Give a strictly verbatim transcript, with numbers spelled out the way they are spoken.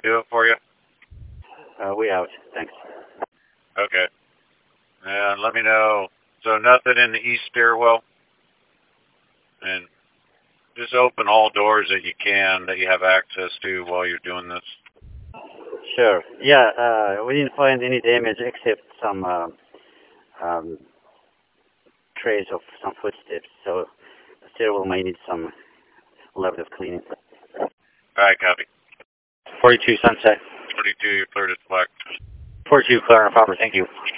do it for you? Uh, we out. Thanks. Okay. And let me know. So nothing in the east stairwell? And just open all doors that you can that you have access to while you're doing this. Sure. Yeah, uh, we didn't find any damage except some uh, um, trace of some footsteps, so the stairwell may need some level of cleaning. All right, copy. forty-two Sunset. forty-two, you're cleared as black. forty-two Clara Proper, thank you.